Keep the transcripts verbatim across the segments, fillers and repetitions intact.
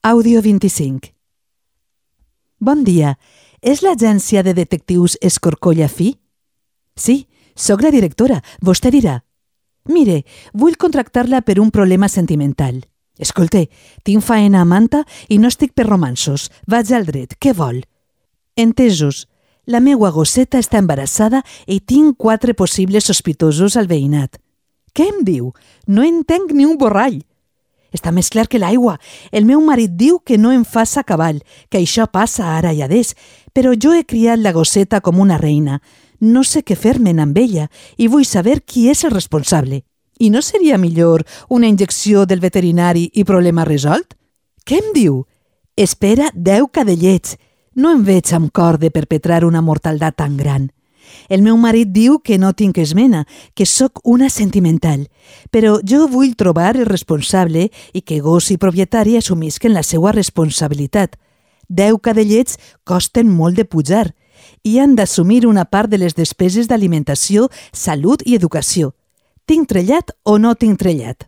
Àudio vint-i-cinc. Bon dia. És l'agència de detectius Escorcolla Fi? Sí, sóc la directora. Vostè dirà. Mire, vull contractar-la per un problema sentimental. Escolte, tinc faena a manta i no estic per romansos. Vaig al dret. Què vol? Entesos. La meua gosseta està embarassada i tinc quatre possibles sospitosos al veïnat. Què em diu? No entenc ni un borrall. Està més clar que l'aigua. El meu marit diu que no em faça cavall, que això passa ara i adés, però jo he criat la gosseta com una reina. No sé què fer-me'n amb ella i vull saber qui és el responsable. I no seria millor una injecció del veterinari i problema resolt? Què em diu? Espera deu cadellets. No em veig amb cor de perpetrar una mortaldat tan gran. El meu marit diu que no tinc esmena, que sóc una sentimental, però jo vull trobar el responsable i que gos i propietari assumisquen la seva responsabilitat. Deu cadellets costen molt de pujar i han d'assumir una part de les despeses d'alimentació, salut i educació. Tinc trellat o no tinc trellat?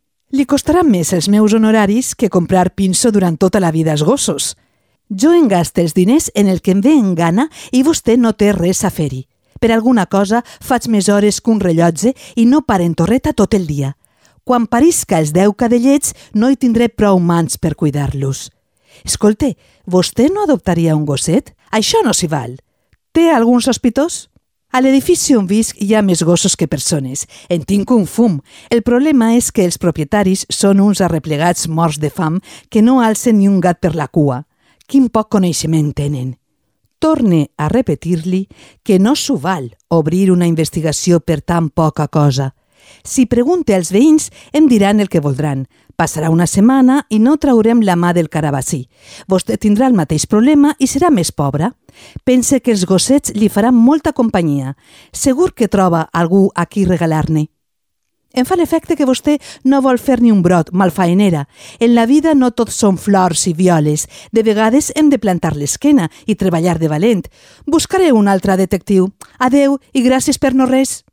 Li costarà més els meus honoraris que comprar pinso durant tota la vida als gossos. Jo em gasto els diners en el que em ve en gana i vostè no té res a fer-hi. Per alguna cosa faig més hores que un rellotge i no paro en torreta tot el dia. Quan parisca els deu cadellets no hi tindré prou mans per cuidar-los. Escolte, vostè no adoptaria un gosset? Això no s'hi val. Té algun sospitós? A l'edifici on visc hi ha més gossos que persones. En tinc un fum. El problema és que els propietaris són uns arreplegats morts de fam que no alcen ni un gat per la cua. Quin poc coneixement tenen. Torne a repetir-li que no s'ho val obrir una investigació per tan poca cosa. Si pregunte als veïns, em diran el que voldran. Passarà una setmana i no traurem la mà del carabassí. Vostè tindrà el mateix problema i serà més pobra. Pense que els gossets li faran molta companyia. Segur que troba algú a qui regalar-ne. Em fa l'efecte que vostè no vol fer ni un brot, malfaenera. En la vida no tot són flors i violes. De vegades hem de plantar l'esquena i treballar de valent. Buscaré un altre detectiu. Adeu i gràcies per no res.